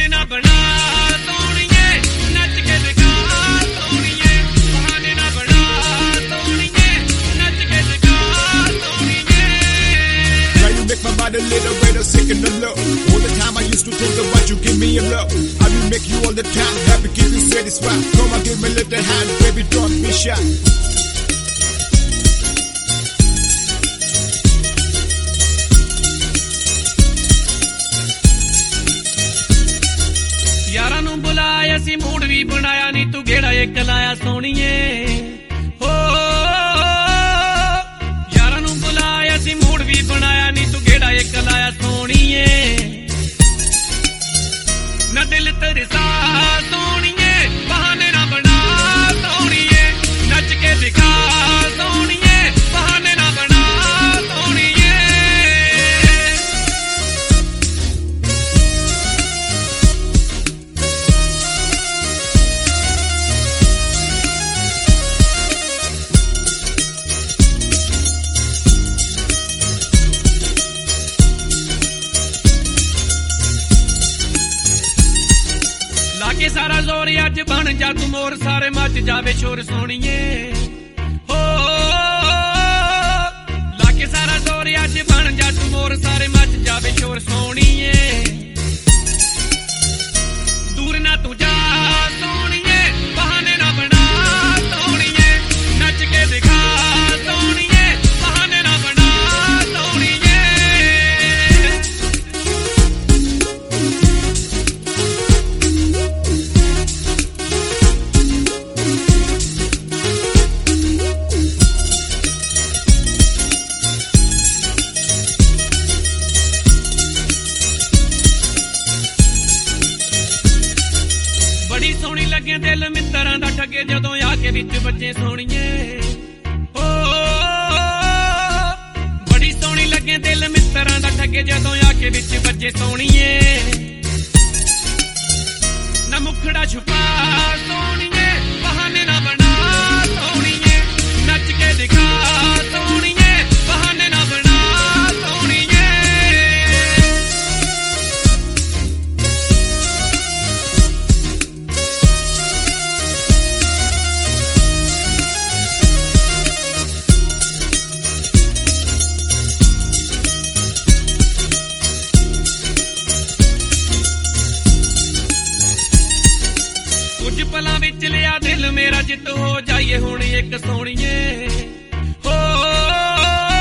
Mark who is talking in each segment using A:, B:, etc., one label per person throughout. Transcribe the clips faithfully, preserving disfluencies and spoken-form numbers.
A: ਬਹਾਨੇ ਨਾ ਬਣਾ ਸੋਹਣੀਏ ਨੱਚ ਕੇ ਦਿਖਾ ਸੋਹਣੀਏ ਬਹਾਨੇ ਨਾ ਬਣਾ ਸੋਹਣੀਏ ਨੱਚ ਕੇ ਦਿਖਾ ਸੋਹਣੀਏ
B: Now you make my mind a little bit sick in the low. All the time I used to think about you, give me a love. I will make you all the time happy, keep you satisfied. Come on, give me a little hand, baby, don't be shy.
A: ਯਾਰਾਂ ਨੂੰ ਬੁਲਾਇਆ ਸੀ mood ਵੀ ਬਣਾਇਆ ਨੀ ਤੂੰ ਗੇੜਾ ਇੱਕ ਲਾਇਆ ਸੋਹਣੀਏ ਹੋ ਯਾਰਾਂ ਨੂੰ ਬੁਲਾਇਆ ਸੀ ਮੂਡ ਵੀ ਬਣਾਇਆ ਨੀ ਤੂੰ ਗੇੜਾ ਇੱਕ ਲਾਇਆ ਸੋਹਣੀਏ ਨਾ ਦਿਲ ਤਰਸਾ ਸੋਹਣੀਏ ਬਹਾਨੇ ਨਾ ਬਣਾ ਸੋਹਣੀਏ ਨੱਚ ਕੇ ਦਿਖਾ ਸੋਹਣੀਏ ਬਹਾਨੇ ਨਾ ਬਣਾ ਸੋਹਣੀਏ ਲਾਗੇ ਸਾਰਾ ਜ਼ੋਰ ਅੱਜ ਬਣ ਜਾ ਤੂੰ ਮੋਰ ਸਾਰੇ ਮੱਚ ਜਾਵੇ ਸ਼ੋਰ ਸੋਹਣੀਏ ਹੋ ਲਾਗੇ ਸਾਰਾ ਜ਼ੋਰ ਅੱਜ ਬਣ ਜਾ ਤੂੰ ਮੋਰ ਸਾਰੇ ਮੱਚ ਜਾਵੇ ਸ਼ੋਰ ਸੋਹਣੀਏ ਦੂਰ ਨਾ ਤੂੰ ਜਾ ਸੋਹਣੀਏ ਬਹਾਨੇ ਨਾ ਬਣਾ ਸੋਹਣੀਏ ਨੱਚ ਕੇ ਦਿਖਾ ਸੋਹਣੀਏ ਬਹਾਨੇ ਨਾ ਬਣਾ ਸੋਹਣੀਏ ਬੜੀ ਸੋਹਣੀ ਲੱਗੇ ਦਿਲ ਮਿੱਤਰਾਂ ਦਾ ਠੱਗੇ ਜਦੋਂ ਆ ਕੇ ਵਿੱਚ ਬੱਜੇ ਸੋਹਣੀਏ ਓ ਬੜੀ ਸੋਹਣੀ ਲੱਗੇ ਦਿਲ ਮਿੱਤਰਾਂ ਦਾ ਠੱਗੇ ਜਦੋਂ ਆ ਕੇ ਵਿੱਚ ਬੱਜੇ ਸੋਹਣੀਏ ਨਾ ਮੁਖੜਾ ਛੁਪਾ ਸੋਹਣੀਏ ਬਹਾਨੇ ਨਾ ਬਣਾ ਸੋਹਣੀਏ ਨੱਚ ਕੇ ਦਿਖਾ ਸੋਹਣੀਏ ਬਹਾਨੇ ਨਾ ਬਣਾ ਸੋਹਣੀਏ ਕੁਝ ਪਲਾਂ ਵਿੱਚ ਲਿਆ ਦਿਲ ਮੇਰਾ ਜਿੱਤ ਹੋ ਜਾਈਏ ਹੁਣ ਇੱਕ ਸੋਹਣੀਏ ਹੋ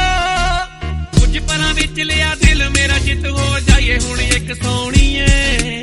A: ਕੁਝ ਪਲਾਂ ਵਿੱਚ ਲਿਆ ਦਿਲ ਮੇਰਾ ਜਿੱਤ ਹੋ ਜਾਈਏ ਹੁਣ ਇੱਕ ਸੋਹਣੀਏ